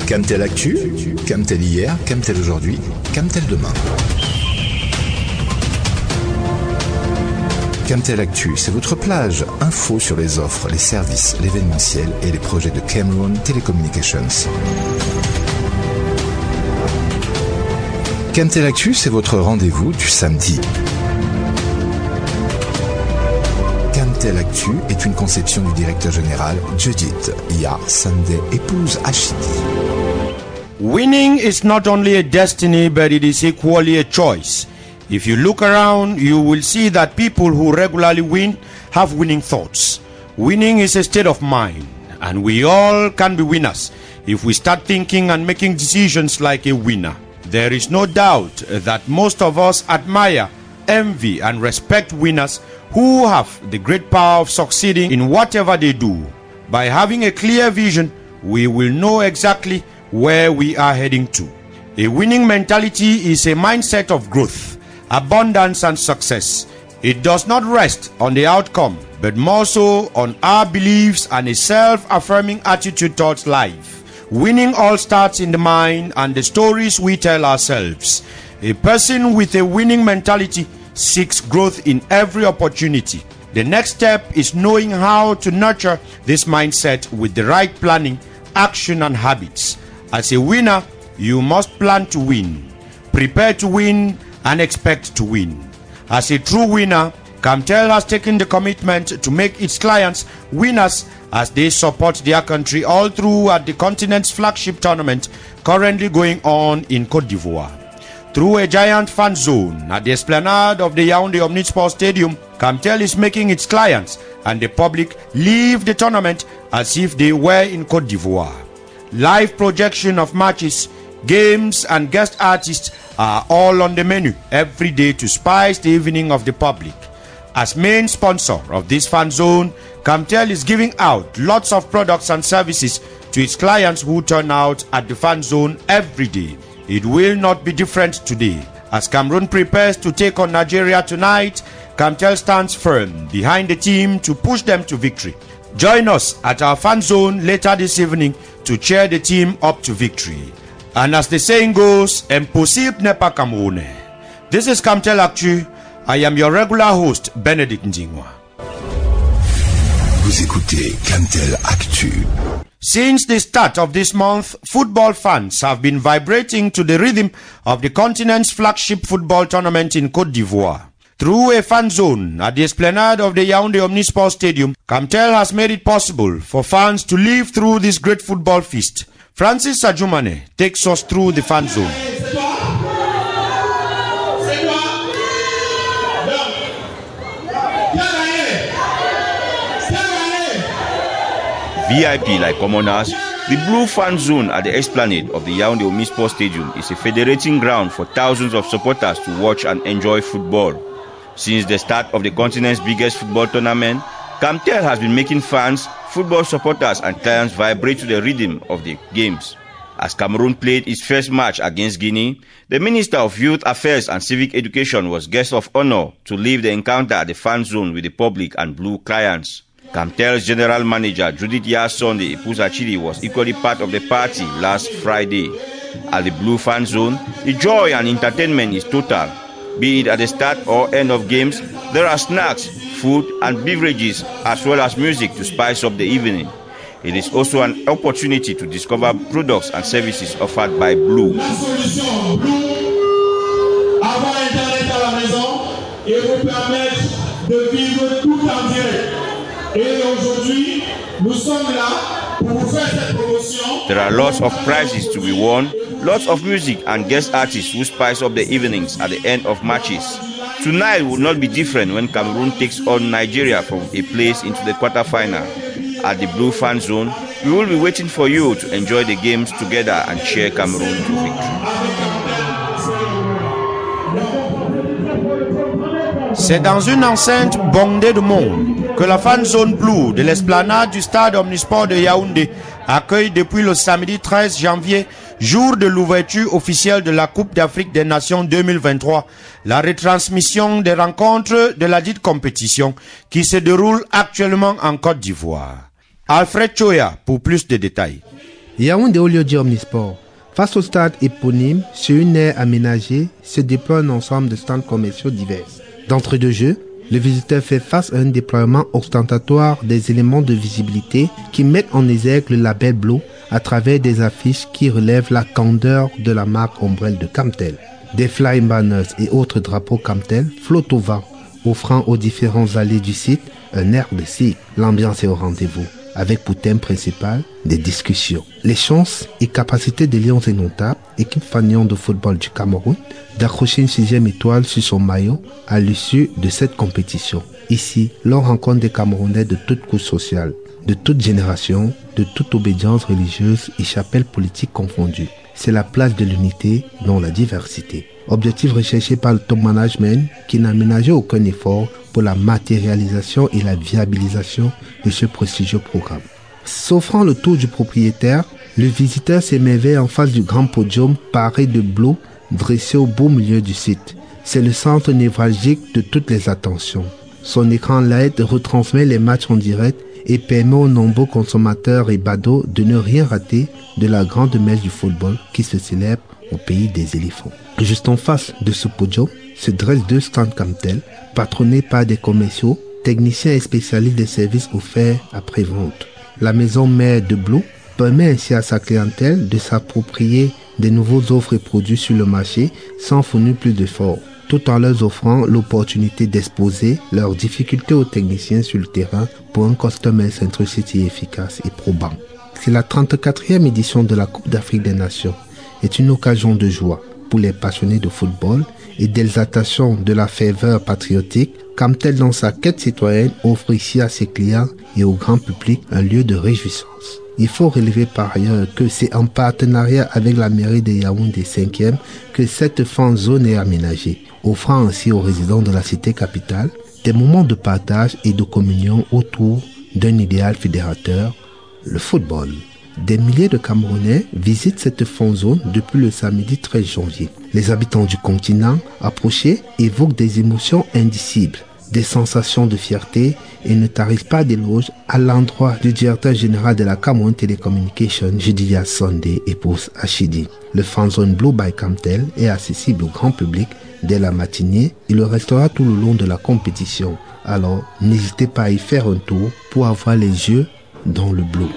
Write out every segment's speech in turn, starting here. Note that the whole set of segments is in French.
Camtel Actu, Camtel hier, Camtel aujourd'hui, Camtel demain. Camtel Actu, c'est votre plage info sur les offres, les services, l'événementiel et les projets de Cameroon Telecommunications. Camtel Actu, c'est votre rendez-vous du samedi. Camtel Actu est une conception du directeur général Judith Ya Sunday, épouse Ashidi. Winning is not only a destiny, but it is equally a choice. If you look around, you will see that people who regularly win have winning thoughts. Winning is a state of mind, and we all can be winners if we start thinking and making decisions like a winner. There is no doubt that most of us admire, envy, and respect winners who have the great power of succeeding in whatever they do. By having a clear vision, we will know exactly where we are heading to. A winning mentality is a mindset of growth, abundance, and success. It does not rest on the outcome, but more so on our beliefs and a self-affirming attitude towards life. Winning all starts in the mind and the stories we tell ourselves. A person with a winning mentality seeks growth in every opportunity. The next step is knowing how to nurture this mindset with the right planning, action, and habits. As a winner, you must plan to win, prepare to win, and expect to win. As a true winner, Camtel has taken the commitment to make its clients winners as they support their country all through at the continent's flagship tournament currently going on in Côte d'Ivoire. Through a giant fan zone at the esplanade of the Yaoundé Omnisport Stadium, Camtel is making its clients and the public leave the tournament as if they were in Côte d'Ivoire. Live projection of matches, games, and guest artists are all on the menu every day to spice the evening of the public. As main sponsor of this fan zone, Camtel is giving out lots of products and services to its clients who turn out at the fan zone every day. It will not be different today. As Cameroon prepares to take on Nigeria tonight, Camtel stands firm behind the team to push them to victory. Join us at our fan zone later this evening to cheer the team up to victory. And as the saying goes, impossible n'est pas camerounais. This is Camtel Actu. I am your regular host, Benedict Ndingwa. Vous écoutez Camtel Actu. Since the start of this month, football fans have been vibrating to the rhythm of the continent's flagship football tournament in Côte d'Ivoire. Through a fan zone at the esplanade of the Yaoundé Omnisport Stadium, Camtel has made it possible for fans to live through this great football feast. Francis Sajumane takes us through the fan zone. VIP like commoners, the Blue Fan Zone at the esplanade of the Yaoundé Omnisport Stadium is a federating ground for thousands of supporters to watch and enjoy football. Since the start of the continent's biggest football tournament, Camtel has been making fans, football supporters, and clients vibrate to the rhythm of the games. As Cameroon played its first match against Guinea, the Minister of Youth Affairs and Civic Education was guest of honor to leave the encounter at the fan zone with the public and Blue clients. Camtel's general manager Judith Ya Sunday Ipusachidi was equally part of the party last Friday. At the Blue Fan Zone, the joy and entertainment is total. Be it at the start or end of games, there are snacks, food and beverages as well as music to spice up the evening. It is also an opportunity to discover products and services offered by Blue. La solution Blue, avoir Internet à la maison et vous permettre de vivre tout en direct. Et aujourd'hui, nous sommes là pour vous faire cette promotion. There are lots of prizes to be won, lots of music and guest artists who spice up the evenings at the end of matches. Tonight will not be different when Cameroon takes on Nigeria from a place into the quarterfinal. At the Blue Fan Zone, we will be waiting for you to enjoy the games together and cheer Cameroon to victory. C'est dans une enceinte bondée de monde que la fan zone Blue de l'esplanade du stade Omnisport de Yaoundé accueille depuis le samedi 13 janvier, jour de l'ouverture officielle de la Coupe d'Afrique des Nations 2023, la retransmission des rencontres de la dite compétition qui se déroule actuellement en Côte d'Ivoire. Alfred Choya pour plus de détails. Yaoundé au lieu du Omnisport. Face au stade éponyme, sur une aire aménagée, se déploie un ensemble de stands commerciaux divers. D'entre deux jeux, le visiteur fait face à un déploiement ostentatoire des éléments de visibilité qui mettent en exergue le label Blue à travers des affiches qui relèvent la candeur de la marque ombrelle de Camtel. Des flying banners et autres drapeaux Camtel flottent au vent, offrant aux différents allées du site un air de cycle. L'ambiance est au rendez-vous, avec pour thème principal des discussions. Les chances et capacités des Lions indomptables, équipe fanion de football du Cameroun, d'accrocher une 6e étoile sur son maillot à l'issue de cette compétition. Ici, l'on rencontre des Camerounais de toutes couches sociales, de toute génération, de toute obédience religieuse et chapelle politique confondue. C'est la place de l'unité dans la diversité. Objectif recherché par le top management qui n'a ménagé aucun effort pour la matérialisation et la viabilisation de ce prestigieux programme. S'offrant le tour du propriétaire, le visiteur s'émerveille en face du grand podium paré de Blue dressé au beau milieu du site. C'est le centre névralgique de toutes les attentions. Son écran LED retransmet les matchs en direct et permet aux nombreux consommateurs et badauds de ne rien rater de la grande messe du football qui se célèbre au pays des éléphants. Juste en face de ce podium se dressent 2 stands Camtel, patronnés par des commerciaux, techniciens et spécialistes des services offerts après-vente. La maison mère de Blue permet ainsi à sa clientèle de s'approprier des nouveaux offres et produits sur le marché sans fournir plus d'efforts, tout en leur offrant l'opportunité d'exposer leurs difficultés aux techniciens sur le terrain pour un customer centricity efficace et probant. C'est la 34e édition de la Coupe d'Afrique des Nations. C'est une occasion de joie pour les passionnés de football et d'exaltation de la ferveur patriotique. Camtel, dans sa quête citoyenne, offre ici à ses clients et au grand public un lieu de réjouissance. Il faut relever par ailleurs que c'est en partenariat avec la mairie de Yaoundé 5e que cette fan zone est aménagée, offrant ainsi aux résidents de la cité capitale des moments de partage et de communion autour d'un idéal fédérateur, le football. Des milliers de Camerounais visitent cette fan zone depuis le samedi 13 janvier. Les habitants du continent approchés évoquent des émotions indicibles, des sensations de fierté et ne tarissent pas d'éloges à l'endroit du directeur général de la Cameroun Telecommunication, Judia Sunday, épouse Achidi. Le fan zone Blue by Camtel est accessible au grand public dès la matinée et le restera tout le long de la compétition. Alors, n'hésitez pas à y faire un tour pour avoir les yeux dans le bleu.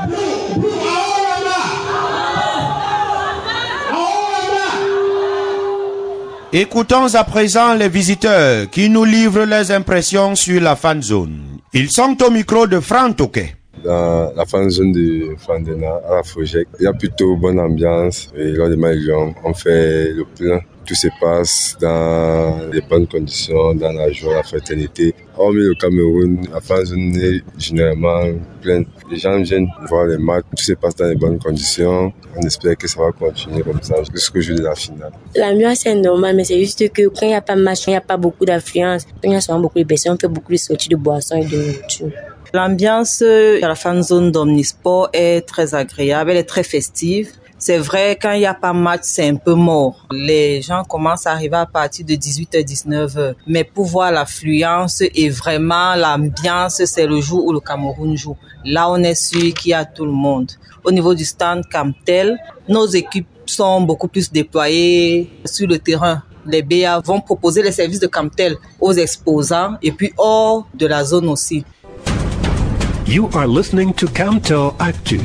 Écoutons à présent les visiteurs qui nous livrent leurs impressions sur la fan zone. Ils sont au micro de Franck Toquet. Dans la fan zone de Fandena à la Fojec, il y a plutôt bonne ambiance et lors des matchs, on fait le plein. Tout se passe dans les bonnes conditions, dans la joie, la fraternité. Hormis le Cameroun, la fan zone est généralement pleine. Les gens viennent voir les matchs, tout se passe dans les bonnes conditions. On espère que ça va continuer comme ça jusqu'au jour de la finale. L'ambiance est normale, mais c'est juste que quand il n'y a pas de match, il n'y a pas beaucoup d'affluence. Quand il y a souvent beaucoup de personnes, on fait beaucoup de sorties de boissons et de nourriture. L'ambiance à la fan zone d'Omnisport est très agréable, elle est très festive. C'est vrai, quand il n'y a pas match, c'est un peu mort. Les gens commencent à arriver à partir de 18h, 19h. Mais pour voir l'affluence et vraiment l'ambiance, c'est le jour où le Cameroun joue. Là, on est sûr qu'il y a tout le monde. Au niveau du stand Camtel, nos équipes sont beaucoup plus déployées sur le terrain. Les BA vont proposer les services de Camtel aux exposants et puis hors de la zone aussi. You are listening to Camtel Actu.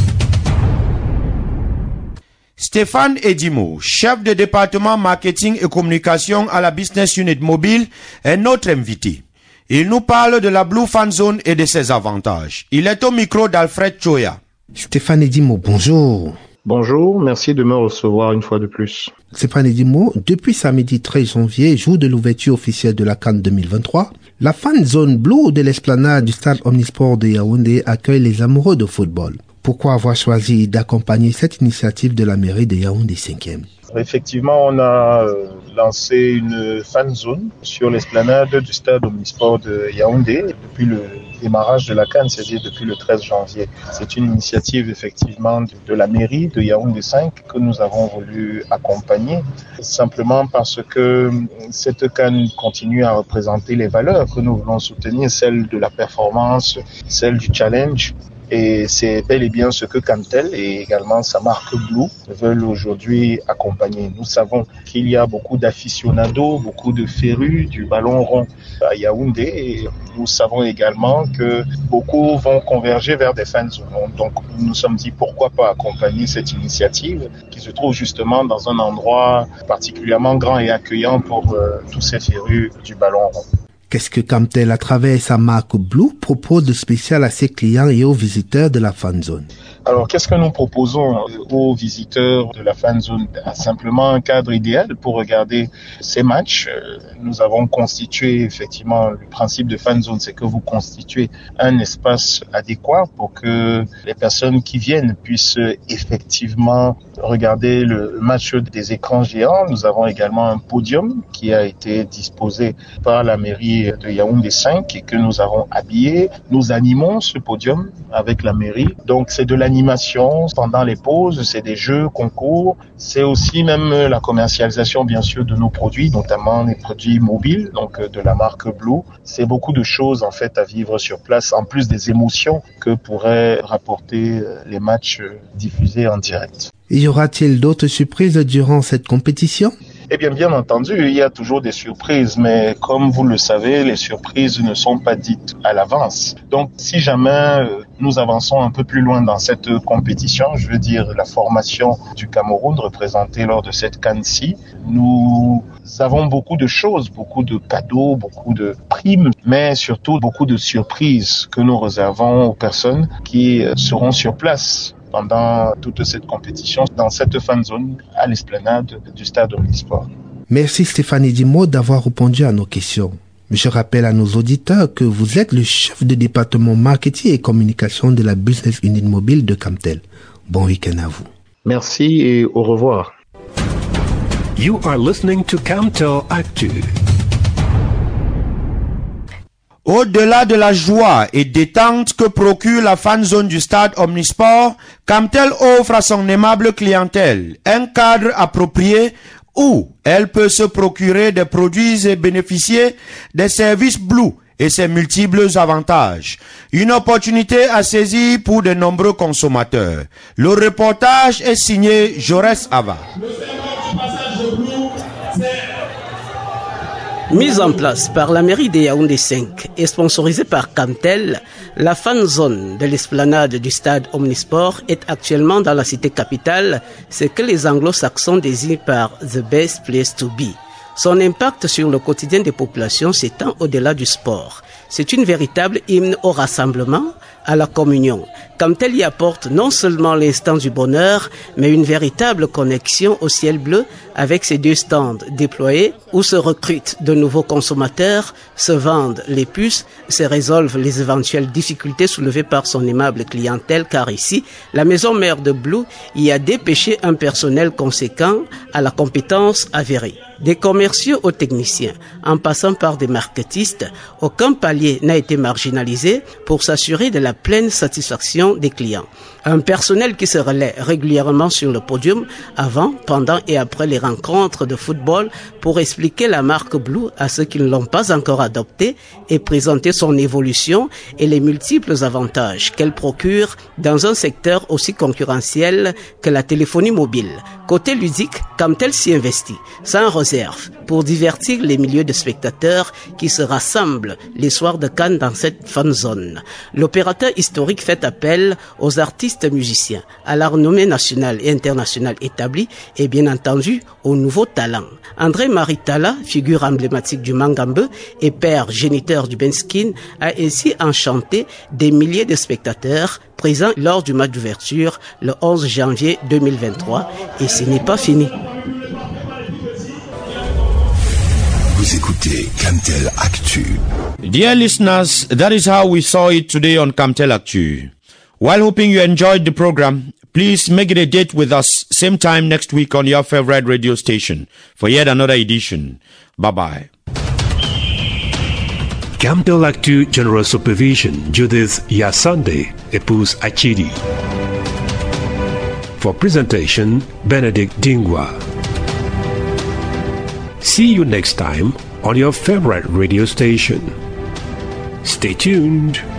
Stéphane Edimo, chef de département marketing et communication à la Business Unit Mobile, est notre invité. Il nous parle de la Blue Fan Zone et de ses avantages. Il est au micro d'Alfred Choya. Stéphane Edimo, bonjour. Bonjour, merci de me recevoir une fois de plus. Stéphane Edimo, depuis samedi 13 janvier, jour de l'ouverture officielle de la CAN 2023, la Fan Zone Blue de l'esplanade du stade Omnisport de Yaoundé accueille les amoureux de football. Pourquoi avoir choisi d'accompagner cette initiative de la mairie de Yaoundé 5e? Effectivement, on a lancé une fan zone sur l'esplanade du stade Omnisport de Yaoundé depuis le démarrage de la CAN, c'est-à-dire depuis le 13 janvier. C'est une initiative effectivement de la mairie de Yaoundé 5 que nous avons voulu accompagner, simplement parce que cette CAN continue à représenter les valeurs que nous voulons soutenir, celles de la performance, celles du challenge. Et c'est bel et bien ce que Camtel et également sa marque Blue veulent aujourd'hui accompagner. Nous savons qu'il y a beaucoup d'aficionados, beaucoup de férus du ballon rond à Yaoundé. Et nous savons également que beaucoup vont converger vers des fan zones. Donc nous nous sommes dit pourquoi pas accompagner cette initiative qui se trouve justement dans un endroit particulièrement grand et accueillant pour tous ces férus du ballon rond. Qu'est-ce que Camtel, à travers sa marque Blue, propose de spécial à ses clients et aux visiteurs de la fan zone? Alors, qu'est-ce que nous proposons aux visiteurs de la fan zone? Simplement un cadre idéal pour regarder ces matchs. Nous avons constitué effectivement le principe de fan zone, c'est que vous constituez un espace adéquat pour que les personnes qui viennent puissent effectivement regarder le match des écrans géants. Nous avons également un podium qui a été disposé par la mairie de Yaoundé 5 et que nous avons habillé. Nous animons ce podium avec la mairie. Donc, c'est de l'animation pendant les pauses, c'est des jeux, concours. C'est aussi même la commercialisation, bien sûr, de nos produits, notamment les produits mobiles, donc de la marque Blue. C'est beaucoup de choses, en fait, à vivre sur place, en plus des émotions que pourraient rapporter les matchs diffusés en direct. Y aura-t-il d'autres surprises durant cette compétition? Eh bien, bien entendu, il y a toujours des surprises, mais comme vous le savez, les surprises ne sont pas dites à l'avance. Donc, si jamais nous avançons un peu plus loin dans cette compétition, je veux dire la formation du Cameroun représentée lors de cette CAN-ci, nous avons beaucoup de choses, beaucoup de cadeaux, beaucoup de primes, mais surtout beaucoup de surprises que nous réservons aux personnes qui seront sur place pendant toute cette compétition dans cette fan zone à l'esplanade du stade Omnisport. Merci Stéphanie Dimo d'avoir répondu à nos questions. Je rappelle à nos auditeurs que vous êtes le chef de département marketing et communication de la Business Unit Mobile de Camtel. Bon week-end à vous. Merci et au revoir. You are listening to Camtel Actu. Au-delà de la joie et détente que procure la fan zone du stade Omnisport, Camtel offre à son aimable clientèle un cadre approprié où elle peut se procurer des produits et bénéficier des services Blue et ses multiples avantages. Une opportunité à saisir pour de nombreux consommateurs. Le reportage est signé Jaurès Ava. Mise en place par la mairie de Yaoundé 5 et sponsorisée par Camtel, la fan zone de l'esplanade du stade Omnisport est actuellement dans la cité capitale, ce que les anglo-saxons désignent par « the best place to be ». Son impact sur le quotidien des populations s'étend au-delà du sport. C'est une véritable hymne au rassemblement, à la communion. Camtel y apporte non seulement l'instant du bonheur, mais une véritable connexion au ciel bleu avec ses 2 stands déployés où se recrutent de nouveaux consommateurs, se vendent les puces, se résolvent les éventuelles difficultés soulevées par son aimable clientèle, car ici, la maison mère de Blue y a dépêché un personnel conséquent à la compétence avérée. Des commerciaux aux techniciens, en passant par des marketistes, aucun palier n'a été marginalisé pour s'assurer de la pleine satisfaction des clients. Un personnel qui se relaie régulièrement sur le podium avant, pendant et après les rencontres de football pour expliquer la marque Blue à ceux qui ne l'ont pas encore adoptée et présenter son évolution et les multiples avantages qu'elle procure dans un secteur aussi concurrentiel que la téléphonie mobile. Côté ludique, Camtel s'y investit, sans réserve, pour divertir les milliers de spectateurs qui se rassemblent les soirs de Cannes dans cette fan zone. L'opérateur historique fait appel aux artistes musiciens, à la renommée nationale et internationale établie et bien entendu aux nouveaux talents. André Maritala, figure emblématique du Mangambe et père géniteur du Benskin, a ainsi enchanté des milliers de spectateurs présents lors du match d'ouverture le 11 janvier 2023 et ce n'est pas fini. Vous écoutez Camtel Actu. Dear listeners, that is how we saw it today on Camtel Actu. While hoping you enjoyed the program, please make it a date with us same time next week on your favorite radio station for yet another edition. Bye-bye. Camtel Actu General Supervision, Judith Yasande, épouse Achidi. For presentation, Benedict Dingwa. See you next time on your favorite radio station. Stay tuned.